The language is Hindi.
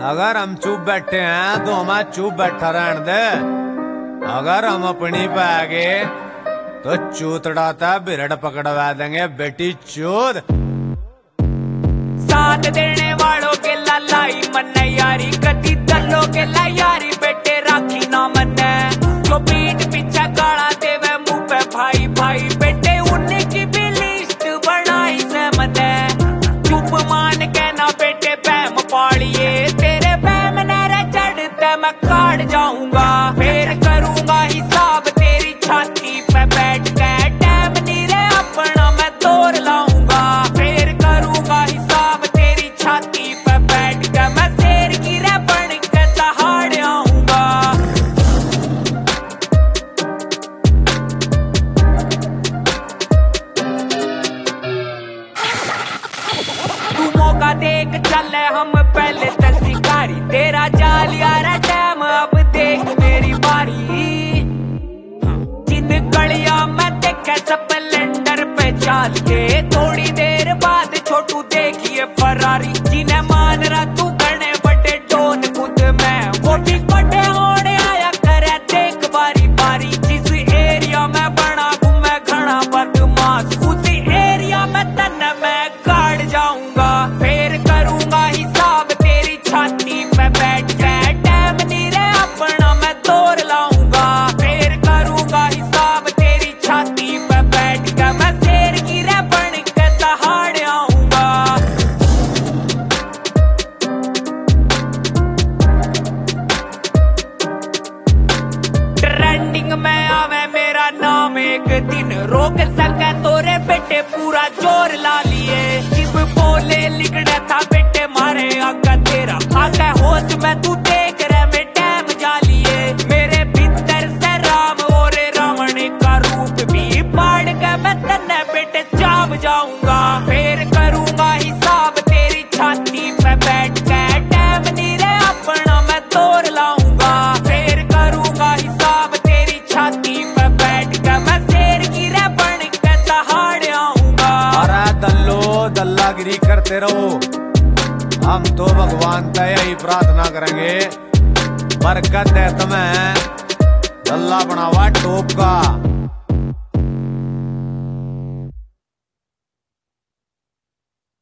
अगर हम चुप बैठे हैं तो हमें चुप बैठा रहने दे। अगर हम अपनी पे आ गए तो चूतड़ाता बिरड़ पकड़वा देंगे बेटी चूत। साथ देने वालों के लाई मन यारी, कदी दलों के ला यारी बेटे राखी ना मन। जो पीठ पीछे गाड़ा देवे मुंह पे भाई भाई बेटे उनकी भी लिस्ट बनाई से मन। चुप मान के ना बेटे पैम पाड़िए, तेरे पैम नरे चढ़ते मैं काट जाऊंगा। फिर करूंगा हिसाब तेरी छाती पे बैठ के, टैम नीरे अपना मैं तोड़ लाऊंगा। फिर करूंगा हिसाब तेरी छाती पे बैठ के, मैं शेर की रे बन के दहाड़ आऊंगा। तू मौका देख चले हम पहले तक शिकारी, तेरा जाल यारा टैम अब देख मेरी बारी। जिन गलियां मैं देखे स्प्लेंडर पे चाल के, थोड़ी देर बाद छोटू देखिए फरारी। जिन्हें मान रहा तू गणे बड़े डोन खुद में, वो भी बड़े होने आया करे देख बारी बारी। जिस एरिया में बना घूमे घना बदमाश, उस एरिया में तन मैं काट जाऊंगा। फिर करूंगा हिसाब तेरी छाती पे बैठ के, टैम नीरे अपना मैं तोड़ लाऊंगा। फिर करूंगा हिसाब तेरी छाती पे बैठ के, मैं शेर की रे बन के दहाड़ आऊंगा। ट्रेंडिंग में आवे मेरा नाम एक दिन, रोक सके तोरे बेटे पूरा जोर ला लिए। जिब बोले लिखना था बेटे मारे आका तेरा, आका होश में तू देख रहे में टैम जा लिए। मेरे भीतर से राम और रावण का रूप भी पाड़ के मैं तन्ने बेटे चाप जाऊंगा। फिर करूंगा हिसाब तेरी छाती पे बैठ के, टैम नीरे अपना मैं तोड़ लाऊंगा। फिर करूंगा हिसाब तेरी छाती पे बैठ के, मैं शेर की रे बन के दहाड़ आऊंगा। अरे दल्लो दल्लागिरी करते रहो, हम तो भगवान से यही प्रार्थना करेंगे बरकत दे तुम्हें, दल्ला बनावा टोप का।